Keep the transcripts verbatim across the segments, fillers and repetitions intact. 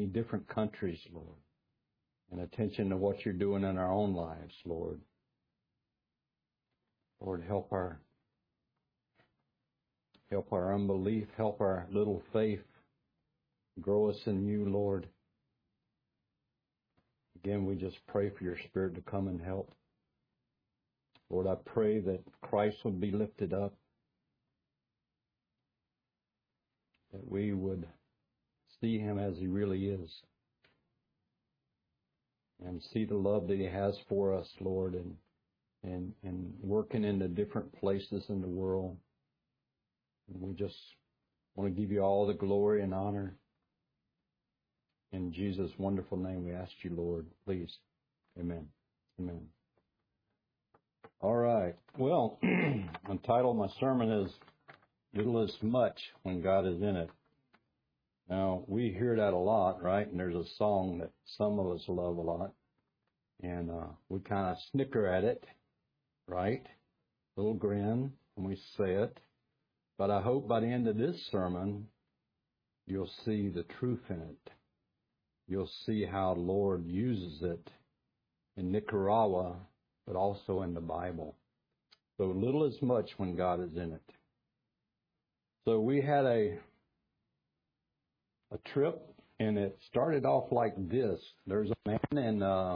many different countries, Lord, and attention to what you're doing in our own lives, Lord. Lord, help our help our unbelief, help our little faith, grow us in you, Lord. Again, we just pray for your Spirit to come and help. Lord, I pray that Christ would be lifted up, that we would see him as he really is, and see the love that he has for us, Lord, and and, and working in the different places in the world. And we just want to give you all the glory and honor. In Jesus' wonderful name we ask you, Lord, please. Amen. Amen. All right. Well, the title of my sermon is Little is Much When God is in It. Now, we hear that a lot, right? And there's a song that some of us love a lot. And uh, we kind of snicker at it, right? Little grin when we say it. But I hope by the end of this sermon, you'll see the truth in it. You'll see how the Lord uses it in Nicaragua, but also in the Bible. So little is much when God is in it. So we had a a trip, and it started off like this. There's a man in uh,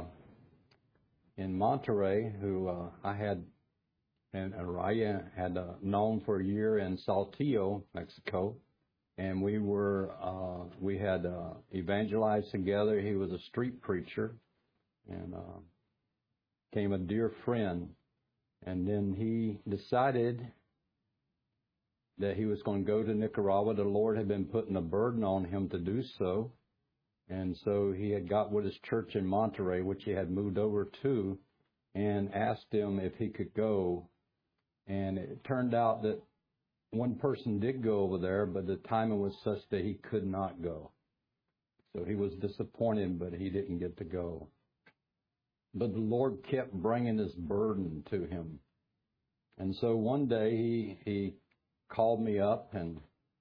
in Monterrey who uh, I had and Araya had uh, known for a year in Saltillo, Mexico, and we were uh, we had uh, evangelized together. He was a street preacher, and uh, became a dear friend. And then he decided that he was going to go to Nicaragua. The Lord had been putting a burden on him to do so. And so he had got with his church in Monterrey, which he had moved over to, and asked him if he could go. And it turned out that one person did go over there, but the timing was such that he could not go. So he was disappointed, but he didn't get to go. But the Lord kept bringing this burden to him. And so one day he, he called me up, and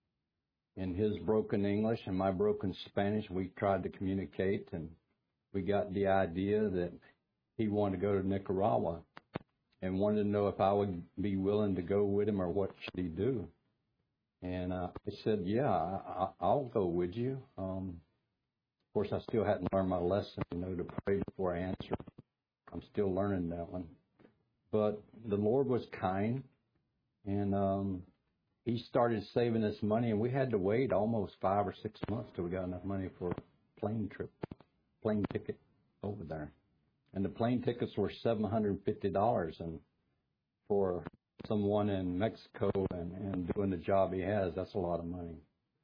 in his broken English and my broken Spanish, we tried to communicate, and we got the idea that he wanted to go to Nicaragua and wanted to know if I would be willing to go with him or what should he do. And uh, I said, yeah, I, I'll go with you. Um, of course, I still hadn't learned my lesson, you know, to pray before I answer. I'm still learning that one. But the Lord was kind, and um, he started saving us money, and we had to wait almost five or six months till we got enough money for a plane trip, plane ticket over there. And the plane tickets were seven hundred fifty dollars, and for someone in Mexico and, and doing the job he has, that's a lot of money.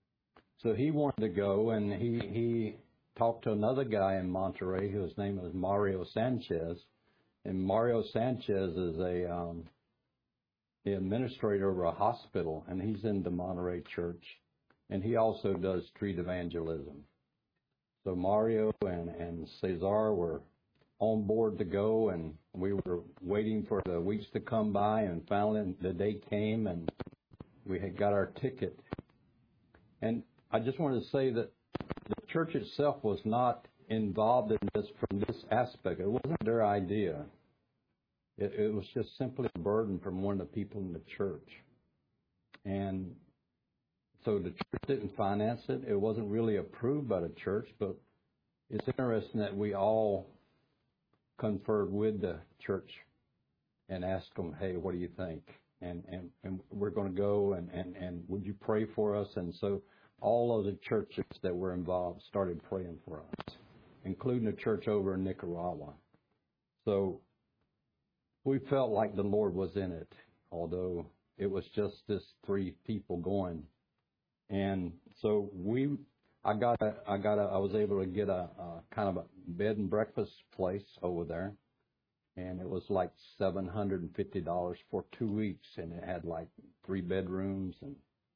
So he wanted to go, and he, he talked to another guy in Monterrey whose name was Mario Sanchez. And Mario Sanchez is a um, the administrator of a hospital, and he's in the Monterrey church. And he also does street evangelism. So Mario and, and Cesar were on board to go, and we were waiting for the weeks to come by, and finally the day came, and we had got our ticket. And I just wanted to say that the church itself was not involved in this from this aspect. It wasn't their idea. It, it was just simply a burden from one of the people in the church. And so the church didn't finance it. It wasn't really approved by the church, but it's interesting that we all conferred with the church and asked them, hey, what do you think? And and, and we're going to go, and, and, and would you pray for us? And so all of the churches that were involved started praying for us, including the church over in Nicaragua. So we felt like the Lord was in it, although it was just this three people going. And so we, I got a, I got a, I was able to get a, a kind of a bed and breakfast place over there, and it was like seven hundred fifty dollars for two weeks, and it had like three bedrooms and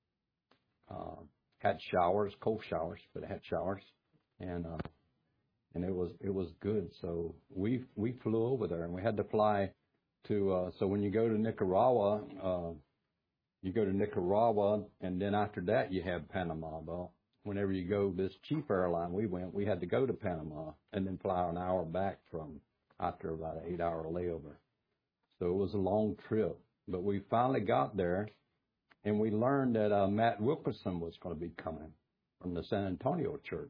uh, had showers, cold showers, but it had showers, and uh, and it was it was good. So we we flew over there, and we had to fly to. Uh, so when you go to Nicaragua. Uh, You go to Nicaragua, and then after that you have Panama. Well, whenever you go this cheap airline we went, we had to go to Panama and then fly an hour back from after about an eight-hour layover. So it was a long trip. But we finally got there, and we learned that uh, Matt Wilkerson was going to be coming from the San Antonio church.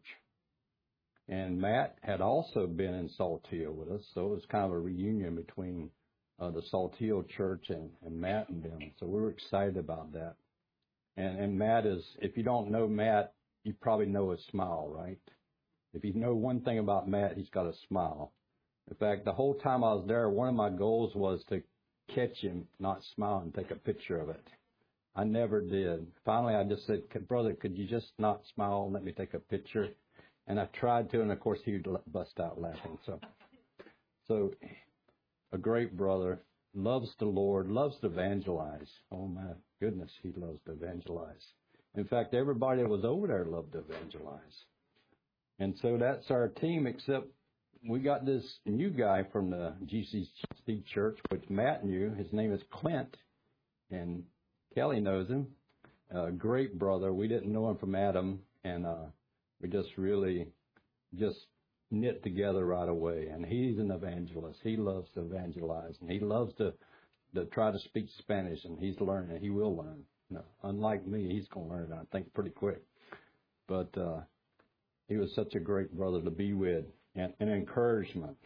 And Matt had also been in Saltillo with us, so it was kind of a reunion between uh, the Saltillo church and, and Matt and them. So we were excited about that. And, and Matt is, if you don't know Matt, you probably know his smile, right? If you know one thing about Matt, he's got a smile. In fact, the whole time I was there, one of my goals was to catch him, not smile, and take a picture of it. I never did. Finally, I just said, brother, could you just not smile and let me take a picture? And I tried to, and of course, he would bust out laughing. So, so a great brother, loves the Lord, loves to evangelize. Oh, my goodness, he loves to evangelize. In fact, everybody that was over there loved to evangelize. And so that's our team, except we got this new guy from the G C C church, which Matt knew. His name is Clint, and Kelly knows him. A great brother. We didn't know him from Adam, and uh, we just really just knit together right away. And he's an evangelist. He loves to evangelize, and he loves to, to try to speak Spanish, and he's learning. He will learn. No, unlike me, he's going to learn it, I think, pretty quick. But uh, he was such a great brother to be with. And, and encouragement.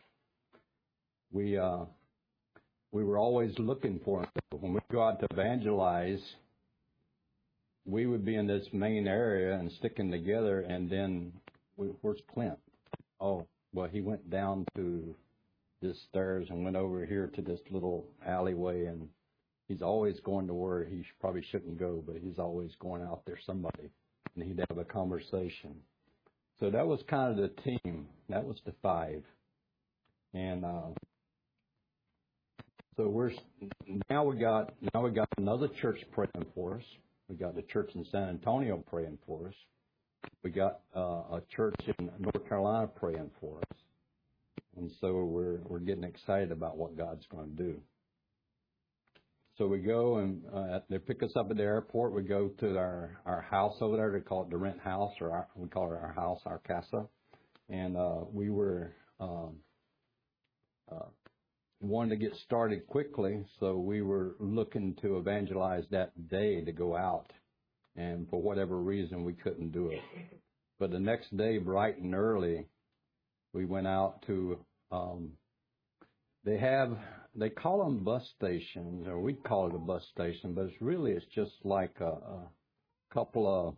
We uh, we were always looking for him. When we go out to evangelize, we would be in this main area and sticking together, and then, we, where's Clint? Oh, well, he went down to this stairs and went over here to this little alleyway, and he's always going to where he probably shouldn't go, but he's always going out there, somebody, and he'd have a conversation. So that was kind of the team. That was the five. And uh, so we're now we got now we got another church praying for us. We got the church in San Antonio praying for us. We got uh, a church in North Carolina praying for us. And so we're we're getting excited about what God's going to do. So we go and uh, they pick us up at the airport. We go to our, our house over there. They call it the rent house, or our, we call it our house, our casa. And uh, we were um, uh, wanted to get started quickly, so we were looking to evangelize that day to go out. And for whatever reason, we couldn't do it. But the next day, bright and early, we went out to. Um, they have. They call them bus stations, or we call it a bus station, but it's really, it's just like a, a couple of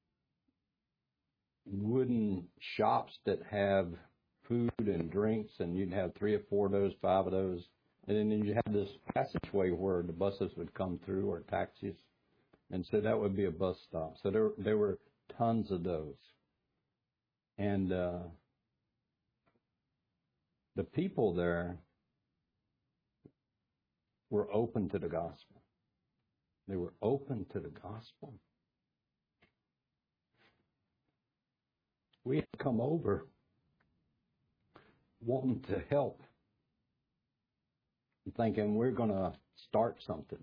wooden shops that have food and drinks, and you'd have three or four of those, five of those. And then you have this passageway where the buses would come through, or taxis. And so that would be a bus stop. So there, there were tons of those. And uh, the people there were open to the gospel. They were open to the gospel. We had come over wanting to help, and thinking we're going to start something.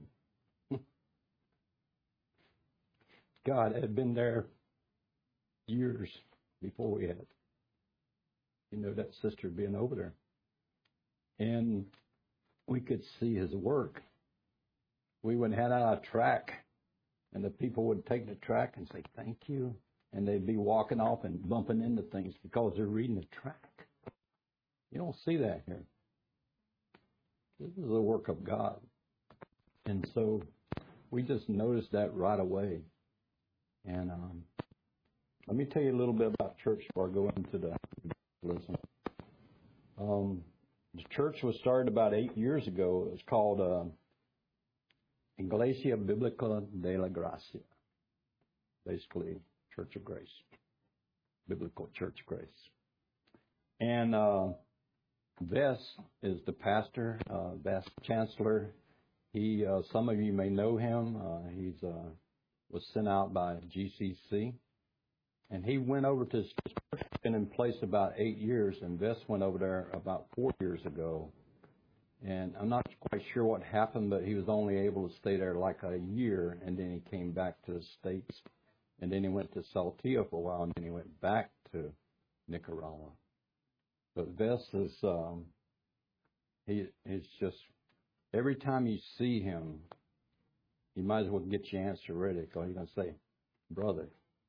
God had been there years before we had, you know, that sister being over there. And we could see his work. We would hand out a tract, and the people would take the tract and say, thank you. And they'd be walking off and bumping into things because they're reading the tract. You don't see that here. This is the work of God. And so we just noticed that right away. And um, let me tell you a little bit about church before I go into the listen. Um, the church was started about eight years ago. It was called uh, Iglesia Biblica de la Gracia, basically Church of Grace, Biblical Church of Grace. And uh, Vess is the pastor, uh, Vess Chancellor. He, uh, some of you may know him. Uh, he's uh, was sent out by G C C, and he went over to his church. Been in place about eight years, and Vess went over there about four years ago. And I'm not quite sure what happened, but he was only able to stay there like a year, and then he came back to the States. And then he went to Saltillo for a while, and then he went back to Nicaragua. But Vess is, um, he is just, every time you see him, you might as well get your answer ready, because he's going to say, brother,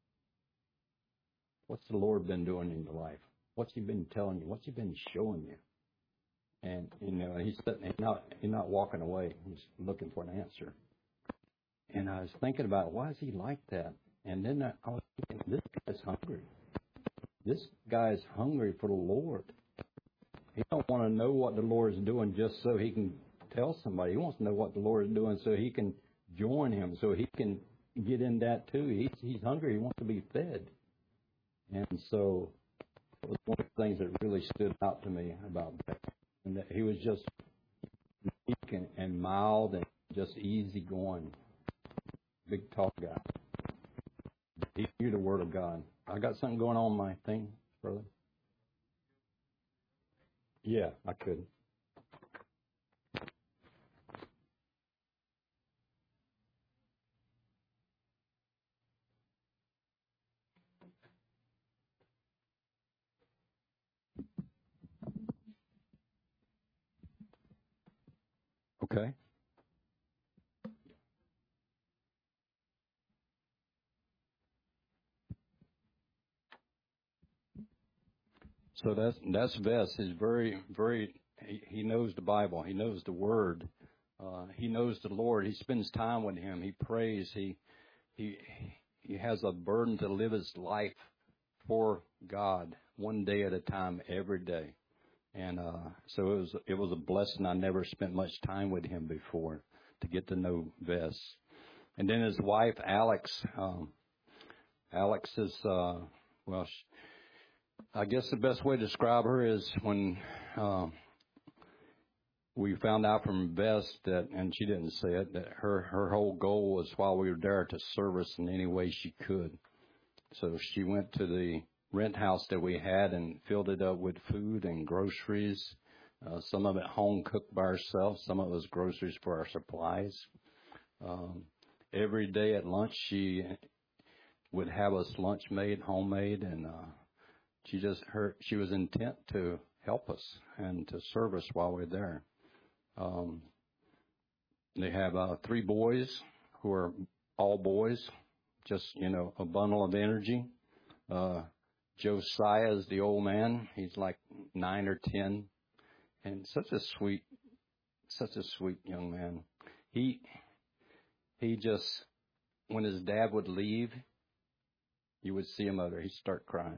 what's the Lord been doing in your life? What's he been telling you? What's he been showing you? And, you know, he's sitting, he's not, he's not walking away. He's looking for an answer. And I was thinking about, why is he like that? And then I was thinking, this guy's hungry. This guy's hungry for the Lord. He don't want to know what the Lord is doing just so he can tell somebody. He wants to know what the Lord is doing so he can join him, so he can get in that too. He's, he's hungry. He wants to be fed. And so it was one of the things that really stood out to me about that. And that he was just meek and, and mild and just easy going. Big tall guy. He knew the Word of God. I got something going on my thing, brother? Yeah, I could. Okay. So that's that's Vess. He's very, very. He, he knows the Bible. He knows the Word. Uh, he knows the Lord. He spends time with Him. He prays. He he he has a burden to live his life for God, one day at a time, every day. And uh, so it was it was a blessing. I never spent much time with him before to get to know Vess. And then his wife, Alex. Um, Alex is uh, well. She, I guess the best way to describe her is when uh, we found out from Vess that, and she didn't say it, that her, her whole goal was while we were there to serve us in any way she could. So she went to the rent house that we had and filled it up with food and groceries, uh, some of it home cooked by herself, some of it was groceries for our supplies. Um, every day at lunch she would have us lunch made, homemade, and uh, She just her she was intent to help us and to serve us while we're there. Um, they have uh, three boys who are all boys, just you know a bundle of energy. Uh, Josiah is the old man; he's like nine or ten, and such a sweet, such a sweet young man. He he just when his dad would leave, you would see him out there. He'd start crying.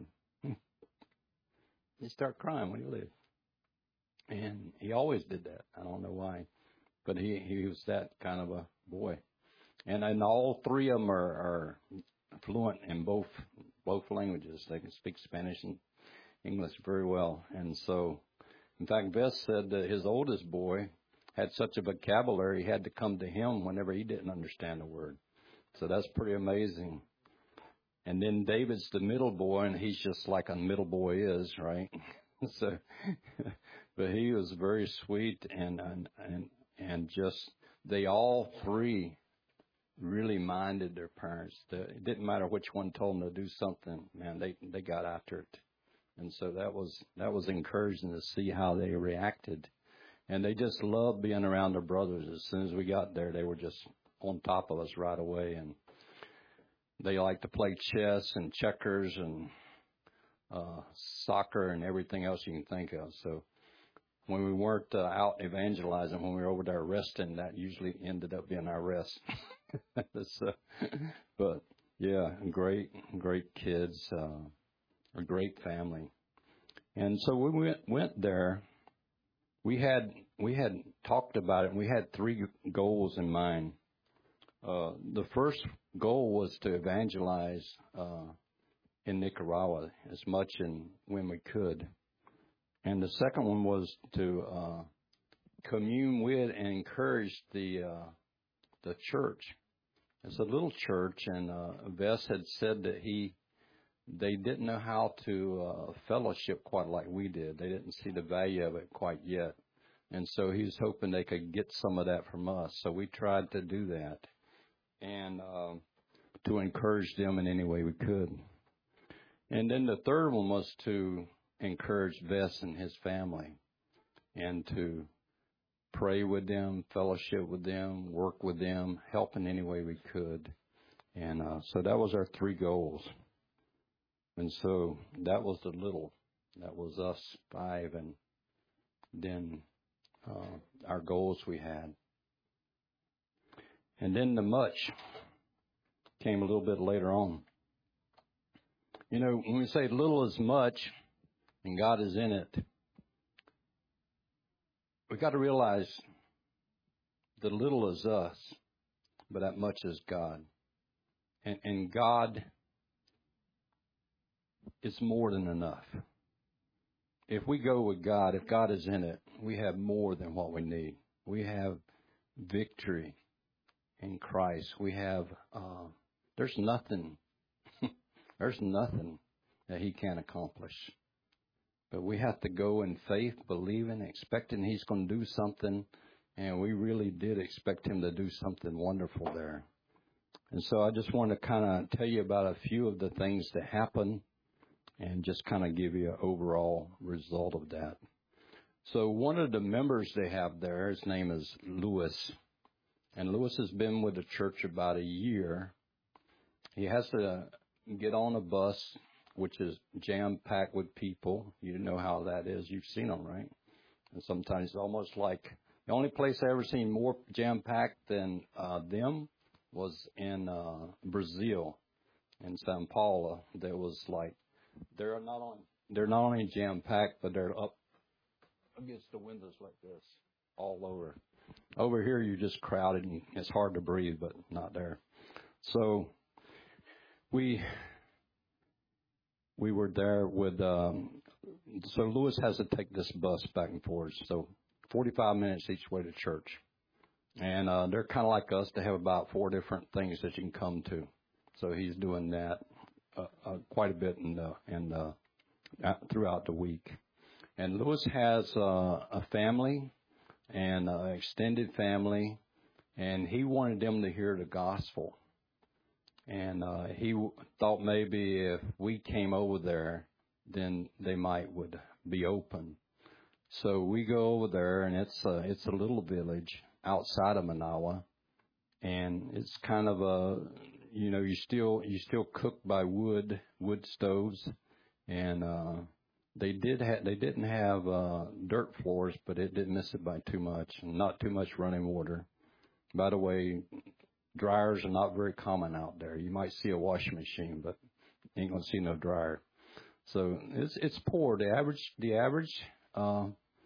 He'd start crying when he left. And he always did that. I don't know why. But he, he was that kind of a boy. And and all three of them are, are fluent in both both languages. They can speak Spanish and English very well. And so, in fact, Vess said that his oldest boy had such a vocabulary, he had to come to him whenever he didn't understand a word. So that's pretty amazing. And then David's the middle boy, and he's just like a middle boy is, right? so, but he was very sweet, and and and and just they all three really minded their parents. It didn't matter which one told them to do something, man. They they got after it, and so that was that was encouraging to see how they reacted, and they just loved being around their brothers. As soon as we got there, they were just on top of us right away, and they like to play chess and checkers and uh, soccer and everything else you can think of. So when we weren't uh, out evangelizing, when we were over there resting, that usually ended up being our rest. so, but yeah, great, great kids, uh, a great family. And so when we went, went there, we had we had talked about it, and we had three goals in mind. Uh, the first goal was to evangelize uh, in Nicaragua as much and when we could. And the second one was to uh, commune with and encourage the uh, the church. It's a little church, and uh, Vess had said that he they didn't know how to uh, fellowship quite like we did. They didn't see the value of it quite yet. And so he was hoping they could get some of that from us. So we tried to do that. And um, to encourage them in any way we could. And then the third one was to encourage Vess and his family and to pray with them, fellowship with them, work with them, help in any way we could. And uh, so that was our three goals. And so that was the little. That was us five, and then uh, our goals we had. And then the much came a little bit later on. You know, when we say little is much and God is in it, we've got to realize the little is us, but that much is God. And, and God is more than enough. If we go with God, if God is in it, we have more than what we need. We have victory in Christ. We have, uh, there's nothing, there's nothing that He can't accomplish. But we have to go in faith, believing, expecting He's going to do something. And we really did expect Him to do something wonderful there. And so I just want to kind of tell you about a few of the things that happened and just kind of give you an overall result of that. So one of the members they have there, his name is Lewis. And Lewis has been with the church about a year. He has to get on a bus, which is jam-packed with people. You know how that is. You've seen them, right? And sometimes it's almost like the only place I ever seen more jam-packed than uh, them was in uh, Brazil, in São Paulo. There was like, they're not on, they're not only jam-packed, but they're up against the windows like this, all over. Over here, you're just crowded, and it's hard to breathe, but not there. So we we were there with, um, so Lewis has to take this bus back and forth, so forty-five minutes each way to church. And uh, they're kind of like us. They have about four different things that you can come to. So he's doing that uh, uh, quite a bit in the, in the, uh, throughout the week. And Lewis has uh, a family and an extended family, and he wanted them to hear the gospel. And uh, he w- thought maybe if we came over there, then they might would be open. So we go over there, and it's a, it's a little village outside of Manaus, and it's kind of a, you know, you still you still cook by wood wood stoves, and uh, they did ha- they didn't have uh, dirt floors, but it didn't miss it by too much, and not too much running water. By the way, dryers are not very common out there. You might see a washing machine, but you ain't gonna see no dryer. So it's it's poor. The average the average. Uh,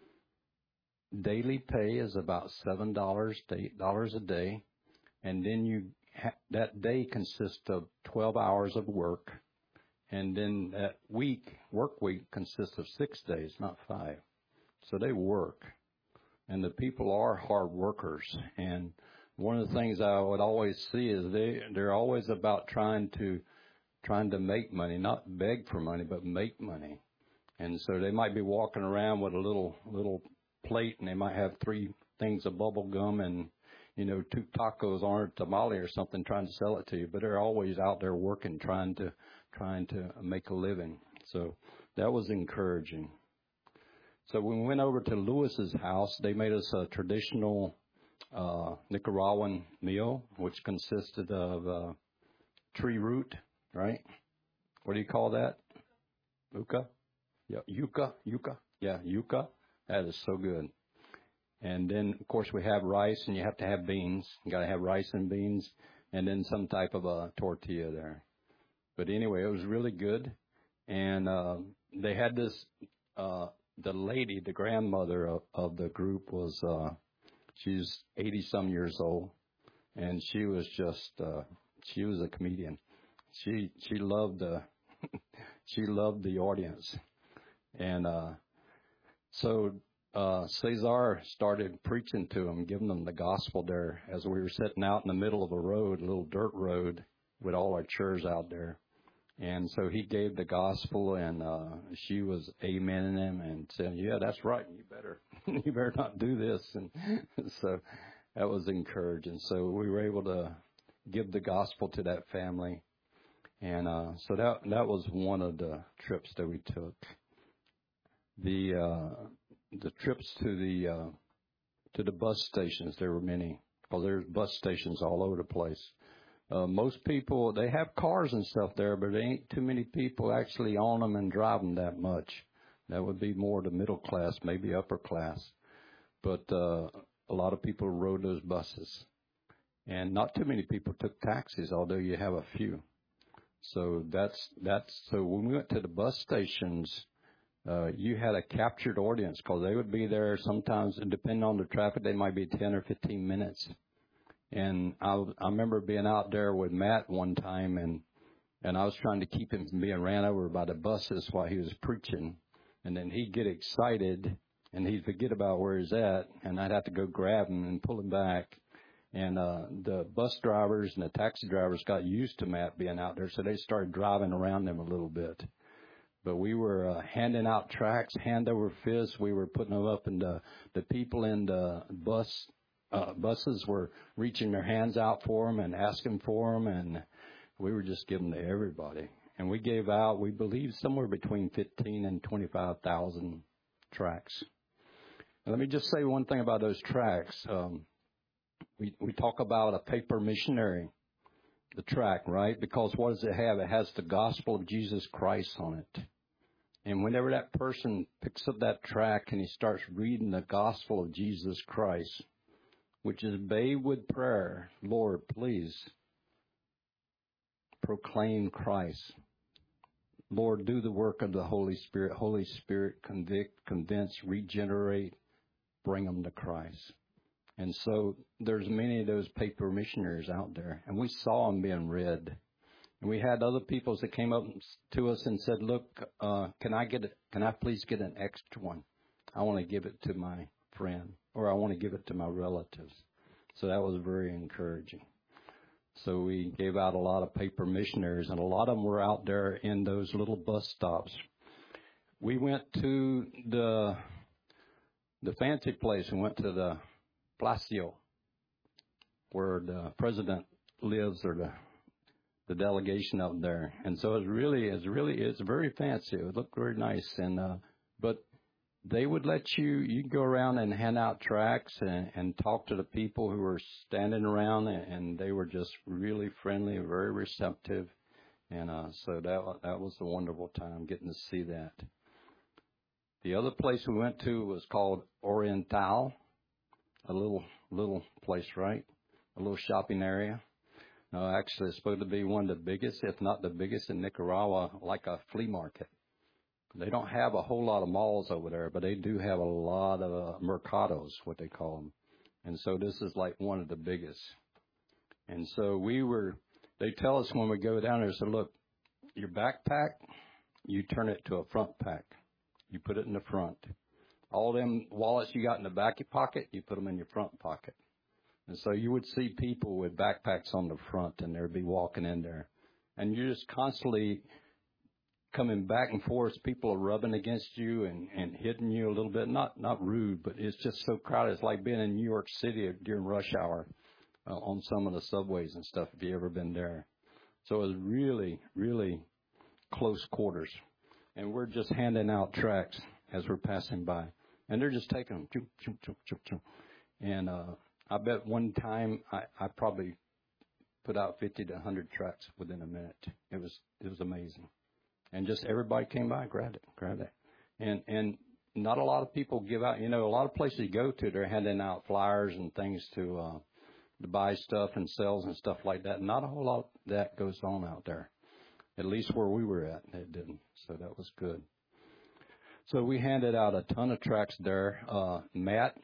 Daily pay is about seven dollars to eight dollars a day, and then you ha- that day consists of twelve hours of work, and then that week work week consists of six days, not five. So they work, and the people are hard workers. And one of the things I would always see is they they're always about trying to trying to make money, not beg for money, but make money. And so they might be walking around with a little little plate, and they might have three things of bubble gum and, you know, two tacos or a tamale or something, trying to sell it to you. But they're always out there working, trying to trying to make a living. So that was encouraging. So when we went over to Lewis's house, they made us a traditional uh, Nicaraguan meal, which consisted of uh, tree root, right? What do you call that? Yuca? Yeah, yuca, yuca. Yeah, yuca. That is so good. And then, of course, we have rice, and you have to have beans. You got to have rice and beans, and then some type of a tortilla there. But anyway, it was really good. And uh, they had this, uh, the lady, the grandmother of, of the group was, uh, she's eighty-some years old, and she was just, uh, she was a comedian. She she loved the, she loved the audience. And uh So uh, Cesar started preaching to them, giving them the gospel there as we were sitting out in the middle of a road, a little dirt road with all our chairs out there. And so he gave the gospel, and uh, she was amening him and saying, yeah, that's right. You better you better not do this. And so that was encouraging. So we were able to give the gospel to that family. And uh, so that that was one of the trips that we took. The uh, the trips to the uh, to the bus stations, there were many, because there's bus stations all over the place. Uh, most people, they have cars and stuff there, but there ain't too many people actually on them and drive them that much. That would be more the middle class, maybe upper class. But uh, a lot of people rode those buses. And not too many people took taxis, although you have a few. So that's, that's so when we went to the bus stations, uh, you had a captured audience, because they would be there sometimes, depending on the traffic, they might be ten or fifteen minutes. And I, I remember being out there with Matt one time, and, and I was trying to keep him from being ran over by the buses while he was preaching. And then he'd get excited, and he'd forget about where he's at, and I'd have to go grab him and pull him back. And uh, the bus drivers and the taxi drivers got used to Matt being out there, so they started driving around them a little bit. But we were uh, handing out tracts, hand over fist. We were putting them up, and the, the people in the bus Uh, buses were reaching their hands out for them and asking for them, and we were just giving to everybody. And we gave out, we believe, somewhere between fifteen and twenty-five thousand tracts. And let me just say one thing about those tracts. Um, we, we talk about a paper missionary, the tract, right? Because what does it have? It has the gospel of Jesus Christ on it. And whenever that person picks up that tract and he starts reading the gospel of Jesus Christ, which is bathed with prayer, Lord, please proclaim Christ. Lord, do the work of the Holy Spirit. Holy Spirit, convict, convince, regenerate, bring them to Christ. And so there's many of those paper missionaries out there, and we saw them being read. And we had other people that came up to us and said, look, uh, can I get it? Can I please get an extra one? I want to give it to my friend, or I want to give it to my relatives. So that was very encouraging. So we gave out a lot of paper missionaries, and a lot of them were out there in those little bus stops. We went to the the fancy place and went to the Palacio, where the president lives, or the the delegation up there. And so it's really, it's really, it's very fancy. It looked very nice. And, uh, but they would let you, you go around and hand out tracts and, and talk to the people who were standing around, and, and they were just really friendly and very receptive. And, uh, so that, that was a wonderful time getting to see that. The other place we went to was called Oriental, a little, little place, right? A little shopping area. No, actually, it's supposed to be one of the biggest, if not the biggest in Nicaragua, like a flea market. They don't have a whole lot of malls over there, but they do have a lot of uh, mercados, what they call them. And so this is like one of the biggest. And so we were, they tell us when we go down there, so look, your backpack, you turn it to a front pack. You put it in the front. All them wallets you got in the back of your pocket, you put them in your front pocket. And so you would see people with backpacks on the front, and they'd be walking in there. And you're just constantly coming back and forth. People are rubbing against you and, and hitting you a little bit. Not not rude, but it's just so crowded. It's like being in New York City during rush hour uh, on some of the subways and stuff, if you've ever been there. So it was really, really close quarters. And we're just handing out tracts as we're passing by. And they're just taking them. Choo, choo, choo, choo, choo. And uh, I bet one time I, I probably put out fifty to one hundred tracts within a minute. It was it was amazing. And just everybody came by, grabbed it, grabbed it. And and not a lot of people give out. You know, a lot of places you go to, they're handing out flyers and things to uh, to buy stuff and sales and stuff like that. Not a whole lot of that goes on out there. At least where we were at, it didn't. So that was good. So we handed out a ton of tracts there. Uh, Matt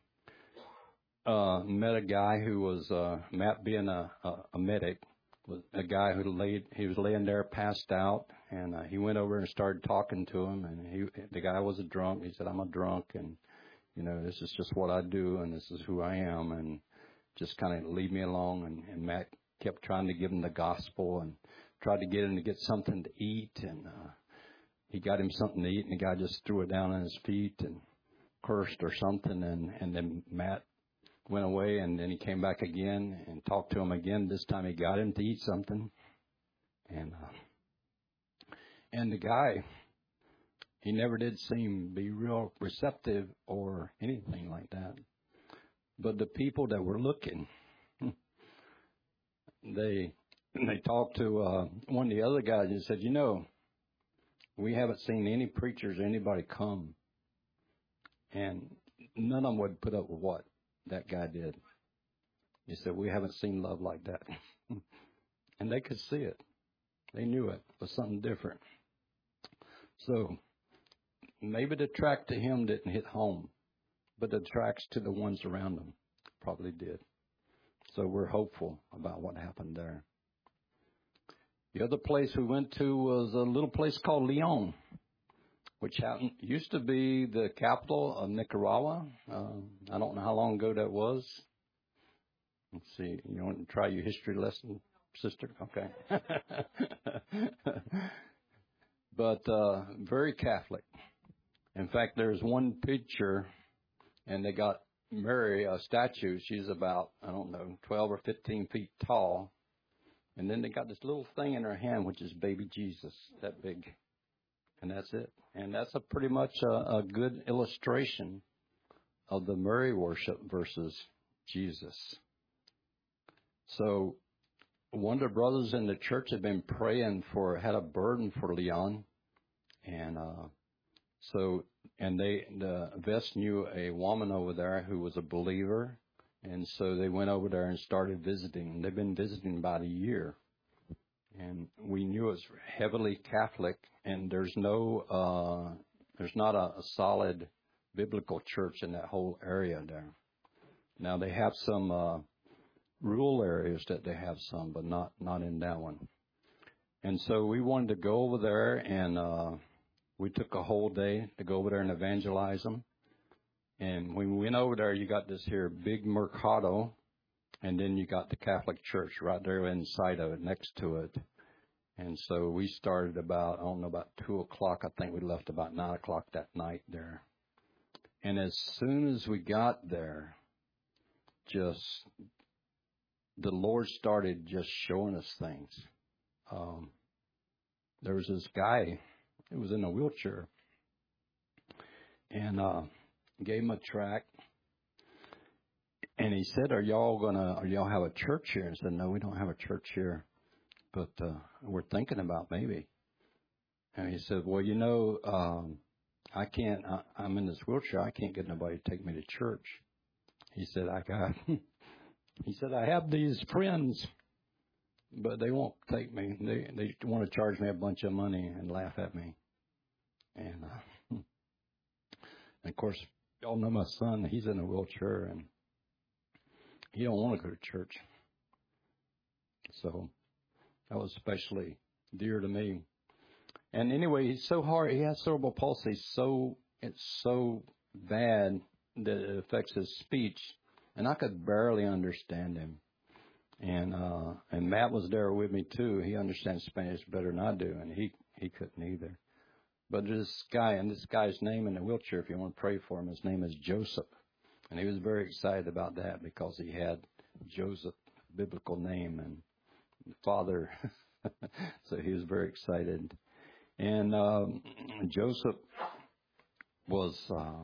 uh, met a guy who was, uh, Matt being a, a, a medic, was a guy who laid, he was laying there passed out, and uh, he went over and started talking to him, and he, the guy was a drunk. He said, I'm a drunk, and, you know, this is just what I do, and this is who I am, and just kind of leave me alone. And, and Matt kept trying to give him the gospel and tried to get him to get something to eat, and uh, he got him something to eat, and the guy just threw it down on his feet and cursed or something, and, and then Matt went away, and then he came back again and talked to him again. This time he got him to eat something. And uh, and the guy, he never did seem to be real receptive or anything like that. But the people that were looking, they they talked to uh, one of the other guys and said, you know, we haven't seen any preachers or anybody come. And none of them would put up with what that guy did. He said, we haven't seen love like that. And they could see it. They knew it was something different. So maybe the track to him didn't hit home, but the tracks to the ones around him probably did. So we're hopeful about what happened there. The other place we went to was a little place called Leon, which happened, used to be the capital of Nicaragua. Um, I don't know how long ago that was. Let's see. You want to try your history lesson, sister? Okay. But uh, very Catholic. In fact, there's one picture, and they got Mary, a statue. She's about, I don't know, twelve or fifteen feet tall. And then they got this little thing in her hand, which is baby Jesus, that big. And that's it. And that's a pretty much a, a good illustration of the Mary worship versus Jesus. So one of the brothers in the church had been praying for, had a burden for Leon. And uh, so, and they, the Vest knew a woman over there who was a believer. And so they went over there and started visiting. They've been visiting about a year. And we knew it was heavily Catholic, and there's no, uh, there's not a, a solid biblical church in that whole area there. Now they have some uh, rural areas that they have some, but not not in that one. And so we wanted to go over there, and uh, we took a whole day to go over there and evangelize them. And when we went over there, you got this here big mercado, and then you got the Catholic Church right there inside of it, next to it. And so we started about, I don't know, about two o'clock. I think we left about nine o'clock that night there. And as soon as we got there, just the Lord started just showing us things. Um, there was this guy who was in a wheelchair, and uh, gave him a tract. And he said, are y'all gonna, are y'all have a church here? And I said, no, we don't have a church here, but uh, we're thinking about maybe. And he said, well, you know, um, I can't, I, I'm in this wheelchair. I can't get nobody to take me to church. He said, I got, he said, I have these friends, but they won't take me. They, they want to charge me a bunch of money and laugh at me. And, uh, and of course, y'all know my son, he's in a wheelchair, and he don't want to go to church. So that was especially dear to me. And anyway, he's so hard. He has cerebral palsy. So it's so bad that it affects his speech. And I could barely understand him. And uh, and Matt was there with me too. He understands Spanish better than I do, and he, he couldn't either. But this guy, and this guy's name in the wheelchair, if you want to pray for him, his name is Joseph. And he was very excited about that because he had Joseph, biblical name, and father. So he was very excited. And um, Joseph was uh,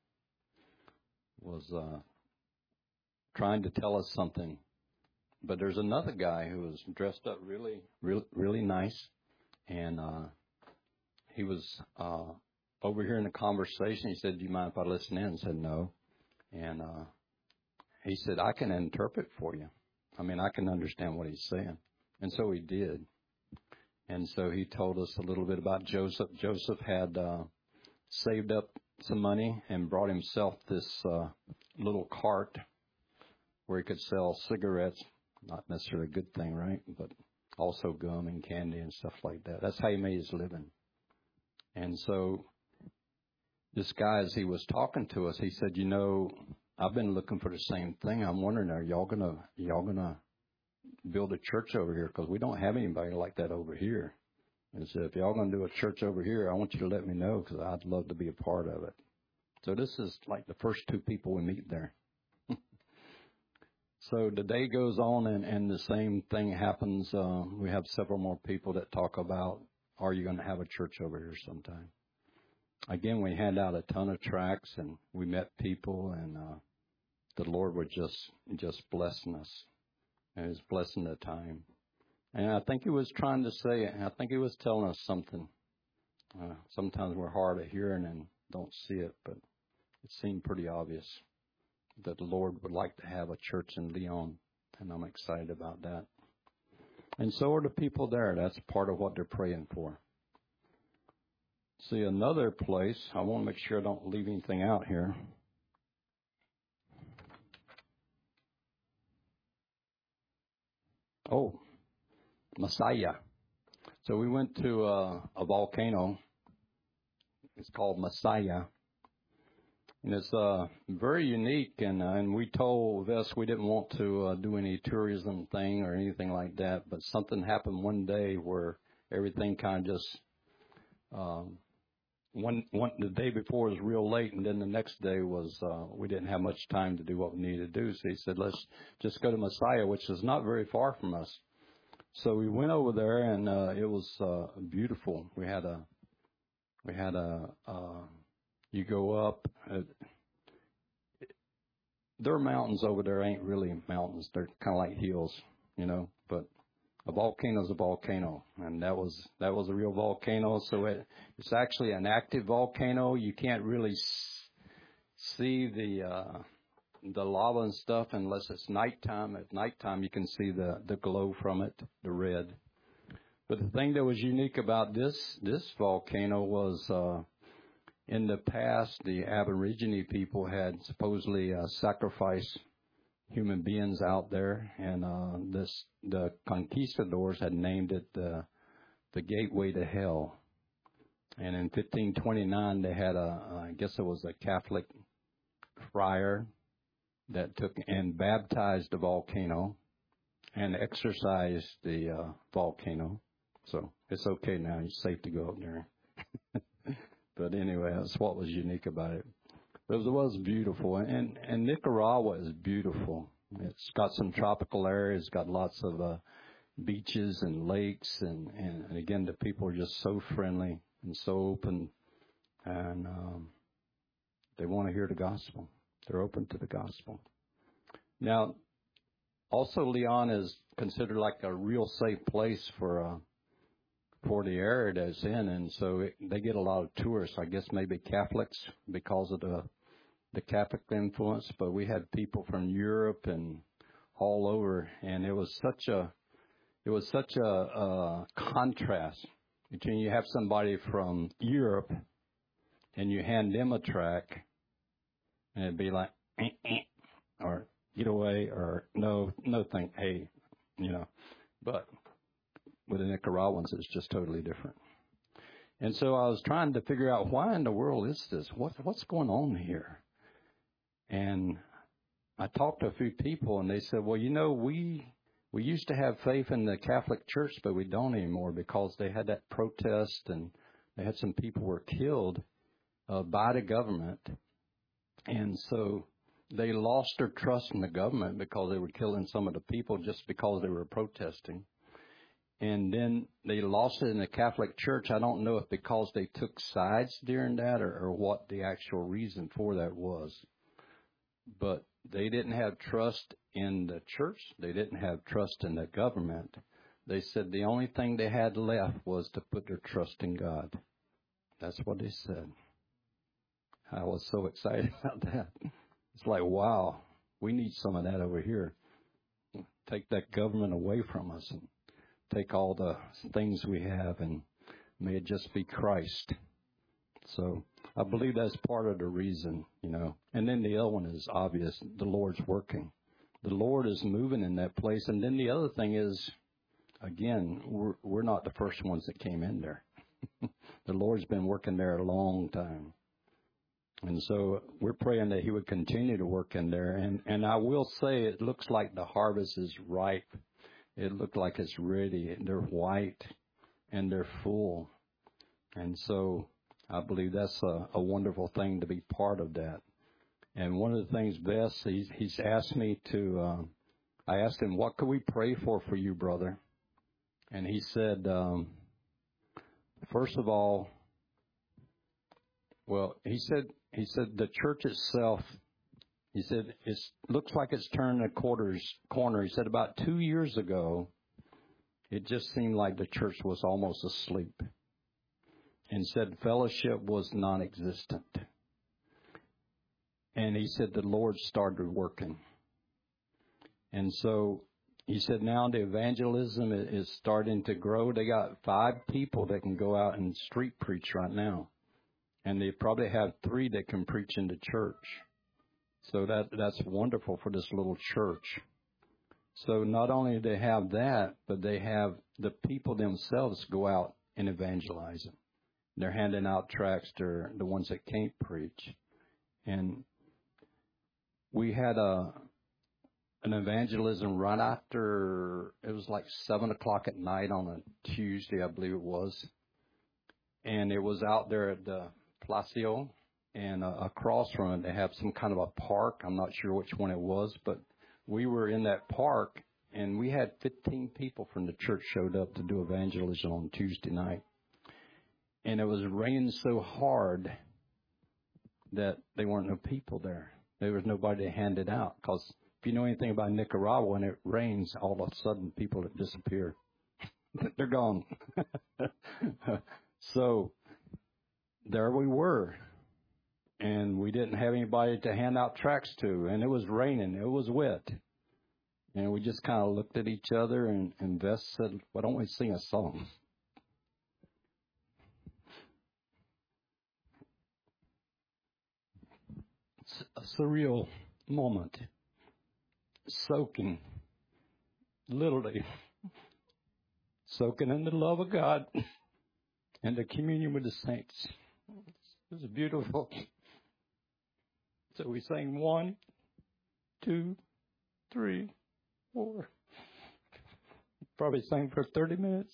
was uh, trying to tell us something. But there's another guy who was dressed up really, really, really nice, and uh, he was uh, overhearing the conversation. He said, "Do you mind if I listen in?" I said, "No." And uh, he said, "I can interpret for you. I mean, I can understand what he's saying." And so he did. And so he told us a little bit about Joseph. Joseph had uh, saved up some money and brought himself this uh, little cart where he could sell cigarettes. Not necessarily a good thing, right? But also gum and candy and stuff like that. That's how he made his living. And so this guy, as he was talking to us, he said, "You know, I've been looking for the same thing. I'm wondering, are y'all gonna y'all gonna build a church over here? Because we don't have anybody like that over here." And so if y'all gonna do a church over here, I want you to let me know because I'd love to be a part of it. So this is like the first two people we meet there. So the day goes on, and, and the same thing happens. Uh, we have several more people that talk about, are you going to have a church over here sometime? Again, we hand out a ton of tracts, and we met people, and uh, the Lord was just just blessing us, and He was blessing the time. And I think He was trying to say, I think He was telling us something. Uh, sometimes we're hard of hearing and don't see it, but it seemed pretty obvious that the Lord would like to have a church in Leon, and I'm excited about that. And so are the people there. That's part of what they're praying for. See, another place, I want to make sure I don't leave anything out here. Oh, Messiah. So we went to uh, a volcano. It's called Messiah. And it's uh, very unique, and uh, and we told Vess we didn't want to uh, do any tourism thing or anything like that, but something happened one day where everything kind of just, um, one, one, the day before was real late, and then the next day was, uh, we didn't have much time to do what we needed to do, so he said, let's just go to Messiah, which is not very far from us. So we went over there, and uh, it was uh, beautiful. We had a, we had a, uh, you go up. Uh, there are mountains over there. Ain't really mountains. They're kind of like hills, you know. But a volcano is a volcano, and that was that was a real volcano. So it, it's actually an active volcano. You can't really s- see the uh, the lava and stuff unless it's nighttime. At nighttime, you can see the the glow from it, the red. But the thing that was unique about this this volcano was. Uh, In the past, the Aborigine people had supposedly uh, sacrificed human beings out there, and uh, this the conquistadors had named it the the gateway to hell. And in fifteen twenty-nine, they had a, I guess it was a Catholic friar that took and baptized the volcano and exorcised the uh, volcano. So it's okay now; it's safe to go up there. But anyway, that's what was unique about it. It was, it was beautiful. And, and Nicaragua is beautiful. It's got some tropical areas, got lots of uh, beaches and lakes. And, and, and again, the people are just so friendly and so open. And um, they want to hear the gospel. They're open to the gospel. Now, also Leon is considered like a real safe place for uh, for the area that's in, and so it, they get a lot of tourists. I guess maybe Catholics because of the the Catholic influence, but we had people from Europe and all over, and it was such a it was such a, a contrast between you have somebody from Europe and you hand them a tract, and it'd be like eh, eh, or get away or no no thank hey, you know, but. With the Nicaraguans, it's just totally different. And so I was trying to figure out why in the world is this? What, what's going on here? And I talked to a few people, and they said, well, you know, we we used to have faith in the Catholic Church, but we don't anymore because they had that protest, and they had some people were killed uh, by the government. And so they lost their trust in the government because they were killing some of the people just because they were protesting. And then they lost it in the Catholic Church. I don't know if because they took sides during that or, or what the actual reason for that was. But they didn't have trust in the church. They didn't have trust in the government. They said the only thing they had left was to put their trust in God. That's what they said. I was so excited about that. It's like, wow, we need some of that over here. Take that government away from us and take all the things we have, and may it just be Christ. So I believe that's part of the reason, you know. And then the other one is obvious. The Lord's working. The Lord is moving in that place. And then the other thing is, again, we're, we're not the first ones that came in there. The Lord's been working there a long time. And so we're praying that He would continue to work in there. And, and I will say it looks like the harvest is ripe. It looked like it's ready. They're white and they're full. And so I believe that's a, a wonderful thing to be part of that. And one of the things, Bess, he's, he's asked me to uh, I asked him, what could we pray for for you, brother? And he said, um, first of all, well, he said, he said the church itself, he said, it looks like it's turned a quarters corner. He said about two years ago, it just seemed like the church was almost asleep, and said fellowship was non-existent. And he said the Lord started working. And so he said now the evangelism is starting to grow. They got five people that can go out and street preach right now. And they probably have three that can preach in the church. So that that's wonderful for this little church. So not only do they have that, but they have the people themselves go out and evangelize them. They're handing out tracts to the ones that can't preach. And we had a an evangelism right after, it was like seven o'clock at night on a Tuesday, I believe it was. And it was out there at the Palacio, and uh, across from it, they have some kind of a park. I'm not sure which one it was, but we were in that park, and we had fifteen people from the church showed up to do evangelism on Tuesday night. And it was raining so hard that there weren't no people there. There was nobody to hand it out, because if you know anything about Nicaragua, when it rains, all of a sudden people disappear. They're gone. So there we were. And we didn't have anybody to hand out tracts to. And it was raining. It was wet. And we just kind of looked at each other, and, and Vess said, why don't we sing a song? It's a surreal moment. Soaking, literally, soaking in the love of God and the communion with the saints. It was beautiful. So we sang one, two, three, four. Probably sang for thirty minutes.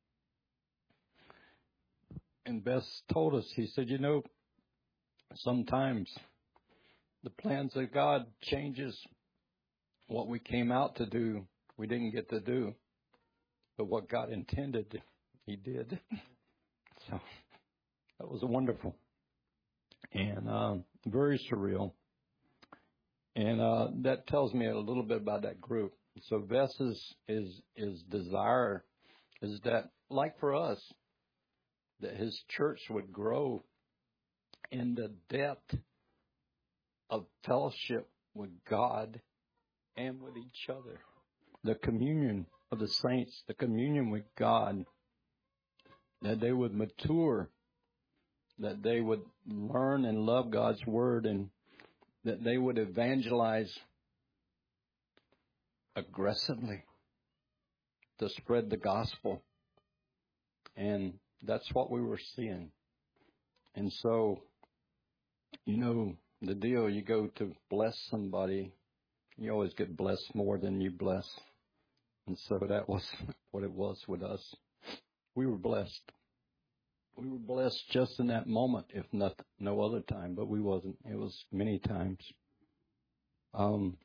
And Bess told us, he said, you know, sometimes the plans of God changes. What we came out to do, we didn't get to do. But what God intended, He did. So that was wonderful. And uh, very surreal. And uh, that tells me a little bit about that group. So Vess's is, is desire is that, like for us, that his church would grow in the depth of fellowship with God and with each other. The communion of the saints, the communion with God, that they would mature, that they would learn and love God's Word, and that they would evangelize aggressively to spread the gospel. And that's what we were seeing. And so, you know, the deal, you go to bless somebody, you always get blessed more than you bless. And so that was what it was with us. We were blessed. We were blessed just in that moment, if not no other time, but we wasn't. It was many times. Um.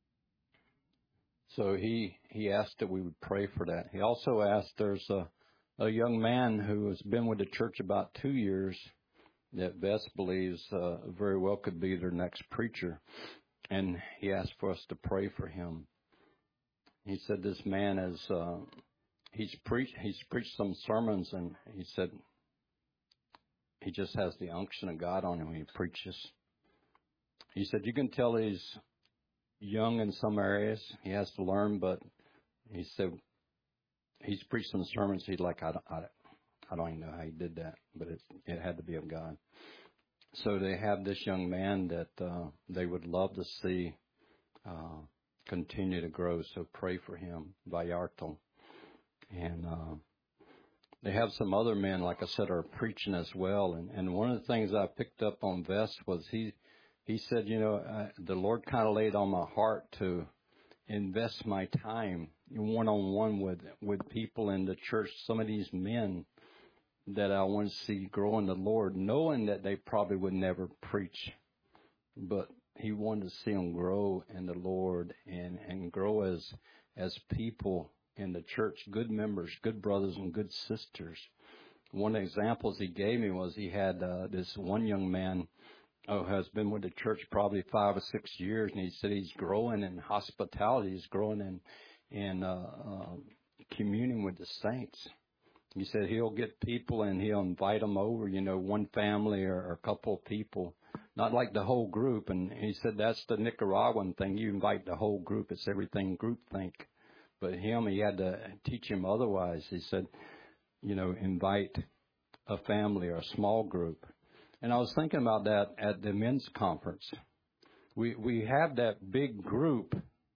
So he, he asked that we would pray for that. He also asked, there's a, a young man who has been with the church about two years that Vess believes uh, very well could be their next preacher. And he asked for us to pray for him. He said this man is, uh, he's preached, he's preached some sermons, and he said he just has the unction of God on him when he preaches. He said, you can tell he's young in some areas. He has to learn, but he said he's preached some sermons. He's like, I don't, I, I don't even know how he did that, but it, it had to be of God. So they have this young man that uh, they would love to see uh, continue to grow. So pray for him, Vallarto. And uh, they have some other men, like I said, are preaching as well. And, and one of the things I picked up on Vess was he he said, you know, uh, the Lord kind of laid on my heart to invest my time one-on-one with with people in the church, some of these men that I want to see grow in the Lord, knowing that they probably would never preach. But he wanted to see them grow in the Lord and, and grow as as people in the church, good members, good brothers and good sisters. One of the examples he gave me was he had uh, this one young man who has been with the church probably five or six years, and he said he's growing in hospitality, he's growing in, in uh, uh, communion with the saints. He said he'll get people and he'll invite them over, you know, one family or, or a couple of people, not like the whole group. And he said that's the Nicaraguan thing. You invite the whole group. It's everything group think. But him, he had to teach him otherwise. He said, you know, invite a family or a small group. And I was thinking about that at the men's conference. We we have that big group,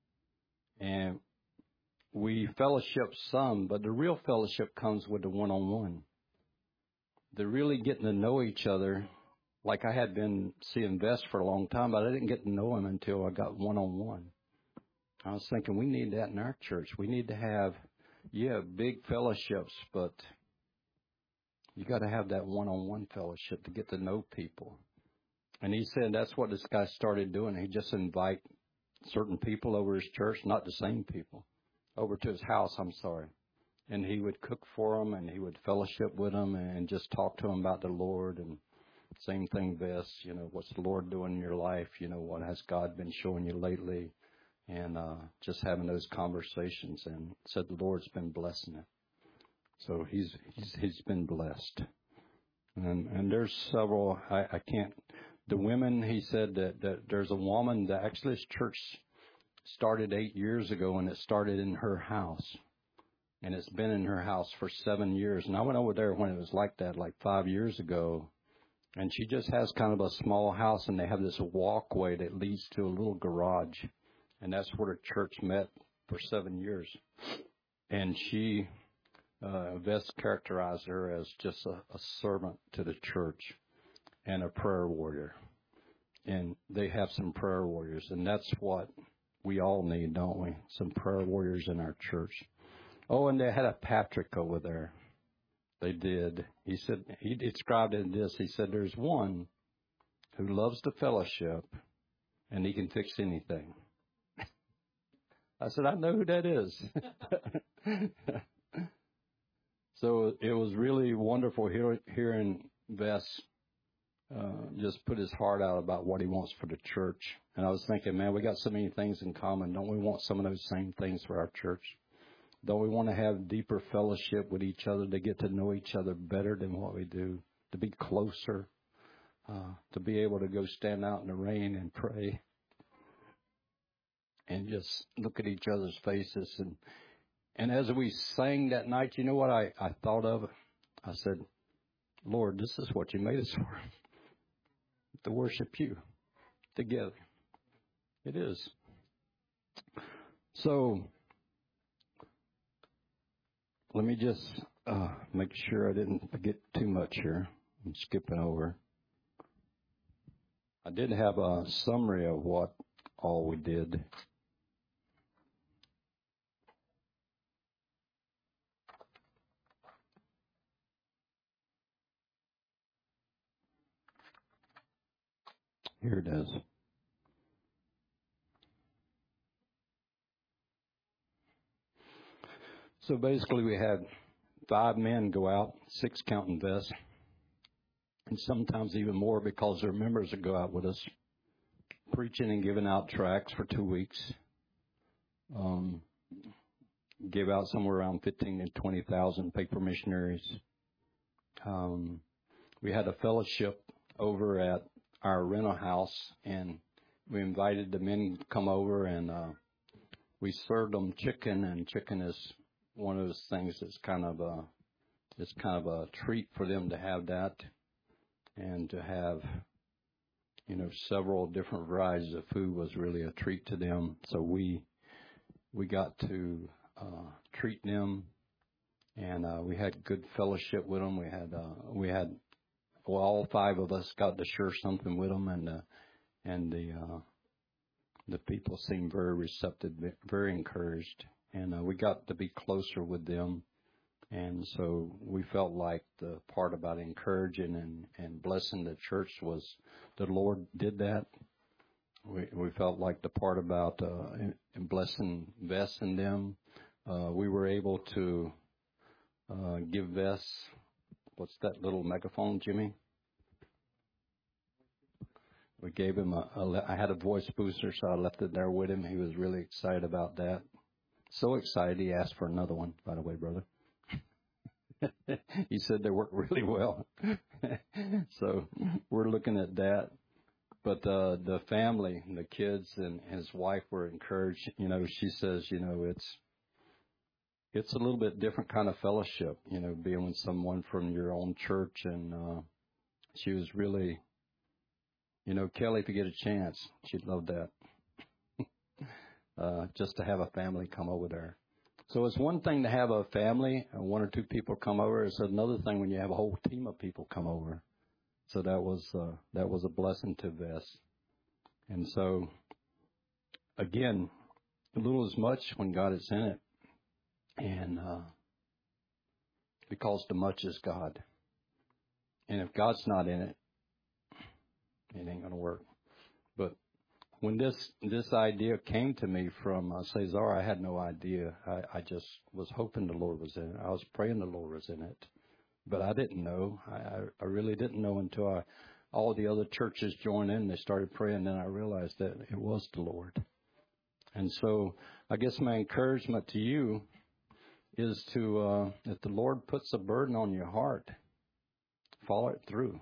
and we fellowship some, but the real fellowship comes with the one-on-one. The really getting to know each other, like I had been seeing Vest for a long time, but I didn't get to know him until I got one-on-one. I was thinking we need that in our church. We need to have, yeah, big fellowships, but you got to have that one-on-one fellowship to get to know people. And he said that's what this guy started doing. He just invite certain people over his church, not the same people, over to his house, I'm sorry. And he would cook for them, and he would fellowship with them and just talk to them about the Lord. And same thing, Vess, you know, what's the Lord doing in your life? You know, what has God been showing you lately? And uh, just having those conversations, and said the Lord's been blessing it. So he's he's, he's been blessed. And and there's several, I, I can't, the women, he said that, that there's a woman that actually this church started eight years ago, and it started in her house. And it's been in her house for seven years. And I went over there when it was like that, like five years ago. And she just has kind of a small house, and they have this walkway that leads to a little garage. And that's where the church met for seven years. And she, uh, Vest characterized her as just a, a servant to the church and a prayer warrior. And they have some prayer warriors, and that's what we all need, don't we? Some prayer warriors in our church. Oh, and they had a Patrick over there. They did. He said, he described it in this. He said, there's one who loves the fellowship, and he can fix anything. I said, I know who that is. So it was really wonderful hear, hearing Vess uh, just put his heart out about what he wants for the church. And I was thinking, man, we got so many things in common. Don't we want some of those same things for our church? Don't we want to have deeper fellowship with each other, to get to know each other better than what we do, to be closer, uh, to be able to go stand out in the rain and pray and just look at each other's faces. And and as we sang that night, you know what I, I thought of? I said, Lord, this is what you made us for, to worship you together. It is. So let me just uh, make sure I didn't forget too much here. I'm skipping over. I did have a summary of what all we did. Here it is. So basically we had five men go out, six counting Vess, and sometimes even more because there are members that go out with us, preaching and giving out tracts for two weeks. Um, give out somewhere around fifteen to twenty thousand paper missionaries. Um, we had a fellowship over at our rental house, and we invited the men to come over, and uh, we served them chicken, and chicken is one of those things that's kind of a, it's kind of a treat for them to have that, and to have, you know, several different varieties of food was really a treat to them. So we we got to uh, treat them, and uh, we had good fellowship with them. We had uh, we had well, all five of us got to share something with them, and uh, and the uh, the people seemed very receptive, very encouraged, and uh, we got to be closer with them. And so we felt like the part about encouraging and, and blessing the church was the Lord did that. we, we felt like the part about uh, in, in blessing Vess and them, uh, we were able to uh, give Vess, what's that little megaphone, Jimmy? We gave him a, a, I had a voice booster, so I left it there with him. He was really excited about that. So excited, he asked for another one, by the way, brother. He said they work really well. So we're looking at that. But uh, the family, the kids and his wife were encouraged. You know, she says, you know, it's it's a little bit different kind of fellowship, you know, being with someone from your own church. And uh, she was really, you know, Kelly, if you get a chance, she'd love that. uh, just to have a family come over there. So it's one thing to have a family, uh, one or two people come over. It's another thing when you have a whole team of people come over. So that was uh, that was a blessing to Vess. And so, again, a little as much when God is in it. And uh, because the much is God. And if God's not in it, it ain't going to work. But when this this idea came to me from uh, Cesar, I had no idea. I, I just was hoping the Lord was in it. I was praying the Lord was in it. But I didn't know. I, I really didn't know until I, all the other churches joined in. They started praying. Then I realized that it was the Lord. And so I guess my encouragement to you is to, uh, if the Lord puts a burden on your heart, follow it through.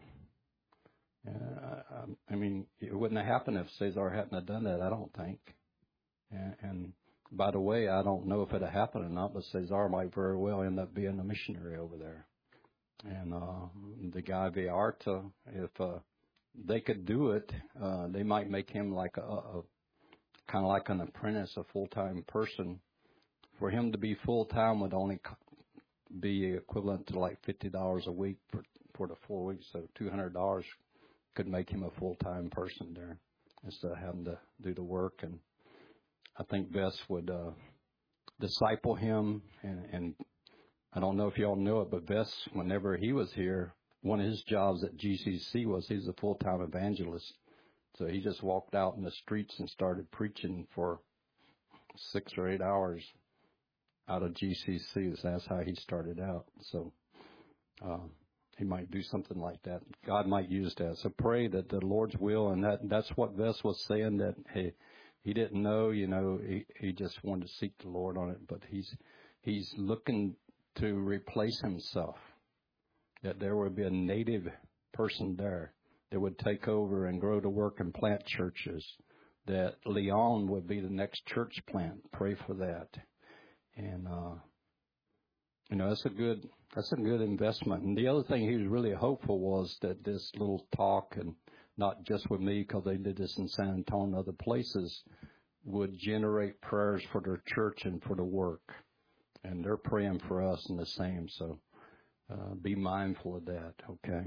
Uh, I, I mean, it wouldn't have happened if Cesar hadn't have done that, I don't think. And, and by the way, I don't know if it had happened or not, but Cesar might very well end up being a missionary over there. And uh, the guy Vallarta, if uh, they could do it, uh, they might make him like a, a kind of like an apprentice, a full-time person. For him to be full-time would only be equivalent to like fifty dollars a week for, for the four weeks. So two hundred dollars could make him a full-time person there instead of having to do the work. And I think Vess would uh, disciple him and, and I don't know if y'all know it, but Vess, whenever he was here, one of his jobs at G C C was he's a full-time evangelist. So he just walked out in the streets and started preaching for six or eight hours out of G C C. So that's how he started out. So uh, he might do something like that. God might use that. So pray that the Lord's will, and that that's what Vess was saying, that hey, he didn't know, you know, he, he just wanted to seek the Lord on it, but he's he's looking to replace himself, that there would be a native person there that would take over and grow to work and plant churches, that Leon would be the next church plant. Pray for that. And, uh, you know, that's a good, that's a good investment. And the other thing he was really hopeful was that this little talk, and not just with me, because they did this in San Antonio and other places, would generate prayers for their church and for the work. And they're praying for us in the same, so uh, be mindful of that, okay?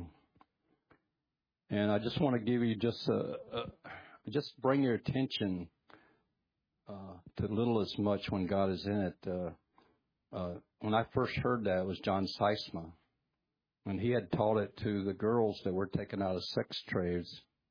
And I just want to give you just a, a just bring your attention uh, to little as much when God is in it. Uh, uh, when I first heard that, it was John Seisma, when he had taught it to the girls that were taken out of sex trades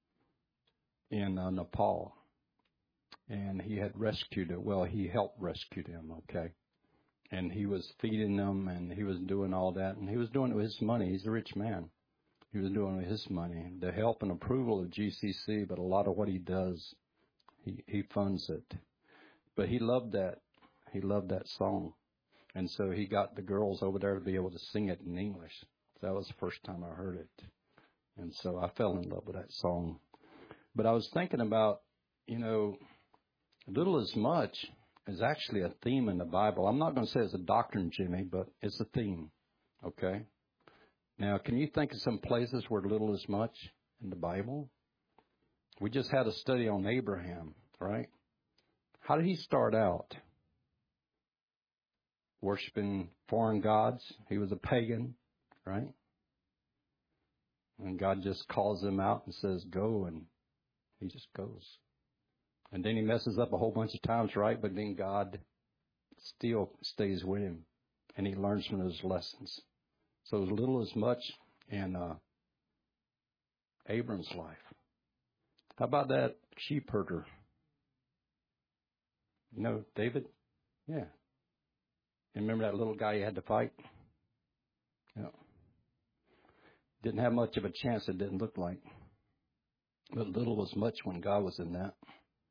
in uh, Nepal, and he had rescued it. Well, he helped rescue them, okay? And he was feeding them, and he was doing all that. And he was doing it with his money. He's a rich man. He was doing it with his money. The help and approval of G C C, but a lot of what he does, he, he funds it. But he loved that. He loved that song. And so he got the girls over there to be able to sing it in English. That was the first time I heard it. And so I fell in love with that song. But I was thinking about, you know, little as much is actually a theme in the Bible. I'm not going to say it's a doctrine, Jimmy, but it's a theme, okay? Now, can you think of some places where little is much in the Bible? We just had a study on Abraham, right? How did he start out? Worshiping foreign gods. He was a pagan, right? And God just calls him out and says, go, and he just goes. And then he messes up a whole bunch of times, right? But then God still stays with him, and he learns from his lessons. So as little as much in uh, Abram's life. How about that sheep herder? You know, David? Yeah. Remember that little guy you had to fight? Yeah. Didn't have much of a chance, it didn't look like. But little was much when God was in that.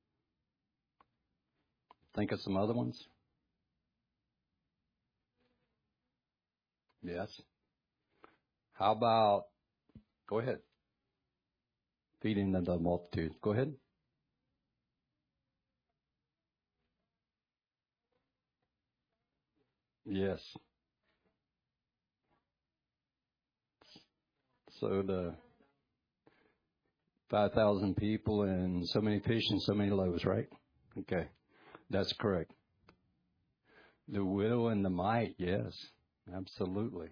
Think of some other ones? Yes. How about, go ahead. Feeding the multitude. Go ahead. Yes. So the five thousand people and so many fish and so many loaves, right? Okay. That's correct. The widow and the mite, yes. Absolutely.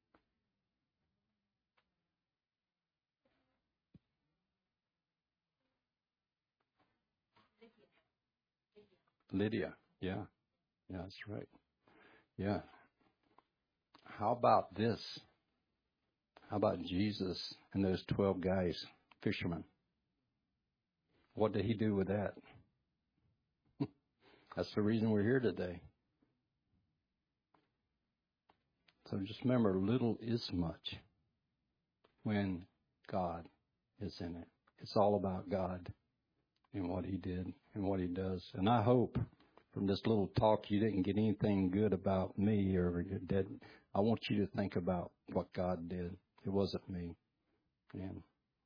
Lydia. Yeah. Yeah, that's right. Yeah. How about this? How about Jesus and those twelve guys, fishermen? What did he do with that? That's the reason we're here today. So just remember, little is much when God is in it. It's all about God and what he did and what he does. And I hope from this little talk you didn't get anything good about me or your dead. I want you to think about what God did. It wasn't me. And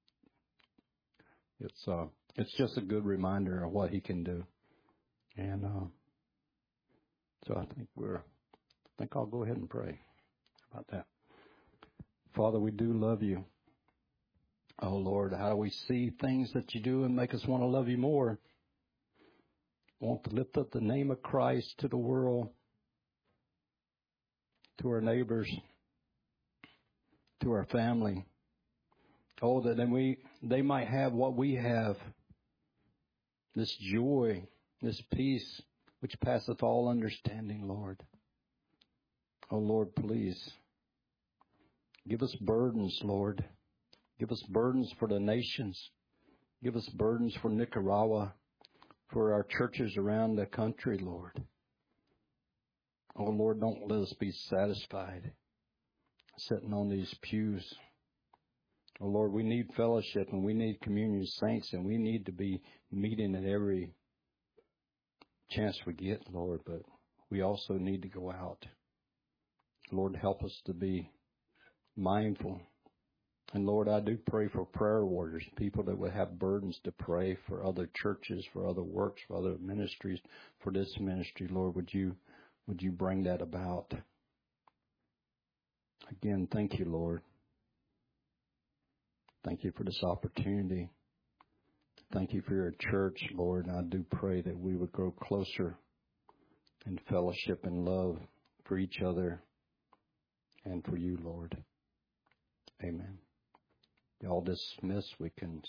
it's uh it's just a good reminder of what he can do. And uh, so I think we're I think I'll go ahead and pray about that. Father, we do love you. Oh Lord, how do we see things that you do and make us want to love you more? Want to lift up the name of Christ to the world, to our neighbors, to our family. Oh, that then we they might have what we have, this joy, this peace, which passeth all understanding, Lord. Oh, Lord, please, give us burdens, Lord. Give us burdens for the nations. Give us burdens for Nicaragua, for our churches around the country, Lord. Oh, Lord, don't let us be satisfied sitting on these pews. Oh, Lord, we need fellowship and we need communion saints and we need to be meeting at every chance we get, Lord, but we also need to go out. Lord, help us to be mindful. And Lord, I do pray for prayer warriors, people that would have burdens to pray for other churches, for other works, for other ministries, for this ministry. Lord, would you, would you bring that about? Again, thank you, Lord. Thank you for this opportunity. Thank you for your church, Lord. And I do pray that we would grow closer in fellowship and love for each other and for you, Lord. Amen. Y'all dismiss. We can